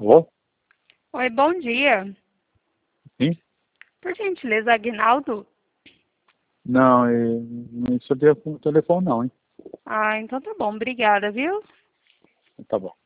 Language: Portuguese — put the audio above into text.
Alô? Oi, bom dia. Sim? Por gentileza, Aguinaldo? Não, não é seu telefone não, hein? Ah, então tá bom. Obrigada, viu? Tá bom.